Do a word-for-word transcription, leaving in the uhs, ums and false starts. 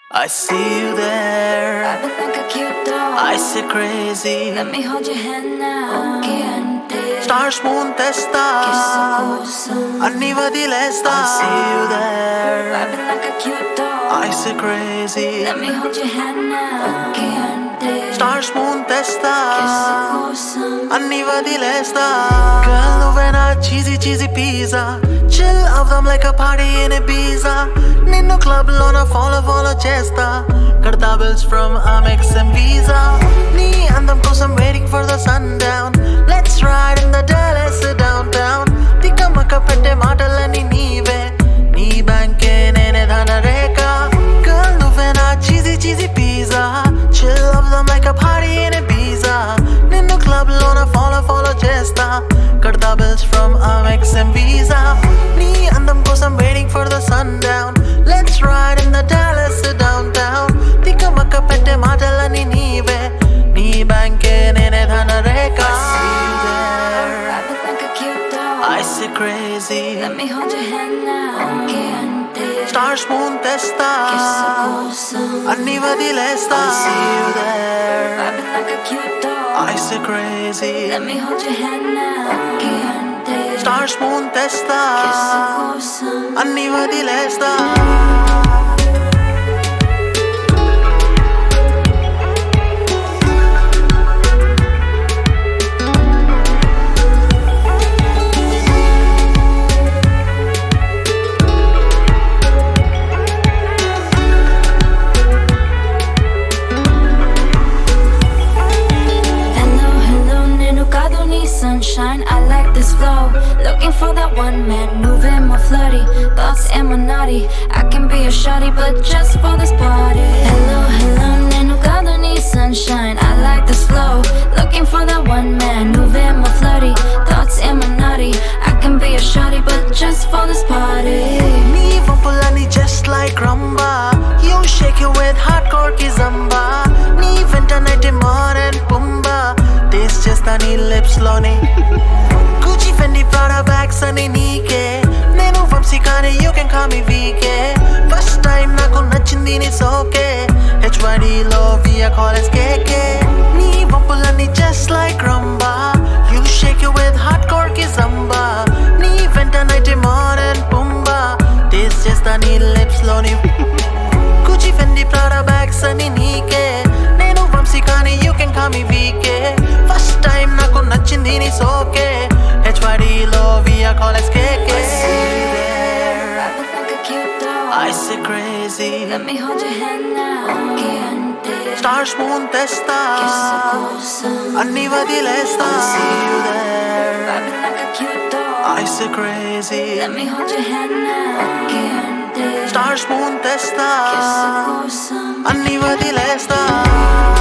I see you there. I've been like a cute dog. I say crazy. Let me hold your hand now. Okay, and there. Stars moon testa. Kiss so wholesome. Anni vadilesta. I see you there. I've been like a cute dog. I say crazy. Let me hold your hand now. Okay, and there. Stars moon testa. Kiss so wholesome. Anni vadilesta. Girl, నువ్వే నా cheesy cheesy pizza. Chill of them like a party in Ibiza. నిన్ను club లోన follow follow చేస్తా. కడతా bills from Amex and Visa. నీ అందం కోసం waiting for the sundown. Let's ride in the Dallas downtown. తిక్కమక్క పెట్టే మాటలని నీవే. నీ బ్యాంకే నేనే ధనరేఖ. Girl, నువ్వే నా cheesy cheesy pizza. Chill of them like a party in Ibiza. నిన్ను club లోన follow follow చేస్తా. కడతా bills from Amex and Visa. నీ అందం కోసం waiting for the sundown. Let's ride in the Dallas downtown. తిక్కమక్క పెట్టే మాటలని నీవే. నీ బ్యాంకే నేనే ధనరేఖ. I've been like a cute dog. I say crazy. Let me hold your hand now. Okay, and there. Stars moon testa. Kiss so wholesome. అన్ని వదిలేస్తా. I see you there. I've been like a cute dog. I say crazy. Let me hold your hand now. Okay, and there. Stars moon testa. Kiss so wholesome. అన్ని వదిలేస్తా. Sunshine, I like this flow. Looking for that one man, moving more flirty. Thoughts in my naughty. I can be a shawty, but just for this party. Hello, hello, nenu kado ni sunshine. I like this flow. Looking for that one man, moving more flirty. Thoughts in my naughty. I can be a shawty, but just for this party. నీ వంపులని just like rumba. You shake it with hardcore kizamba. నీ వెంటనే modern pumba. Taste చేస్తా నీ lips లోనే. Gucci Fendi Prada bags అని నీకే. నేను వంశీ కానీ you can call me V K. First time నాకు నచ్చింది నీ సోకే. H Y D లో via college K K. నీ వంపులని just like rumba. You shake it with hardcore kizamba. నీ వెంటనే modern pumba. Taste చేస్తా నీ lips లోనే. Gucci Fendi Prada bags అని నీకే. నేను వంశీ కానీ you can call me V K. First time నాకు నచ్చింది నీ సోకే. H Y D లో via college K K. I see you there. I've been like a cute dog. I say crazy. Let me hold your hand now. Okay, and there. Stars moon testa. Kiss so wholesome. అన్ని వదిలేస్తా. I see you there. I've been like a cute dog. I say crazy. Let me hold your hand now. Okay, and there. Stars moon testa. Kiss so wholesome. అన్ని వదిలేస్తా.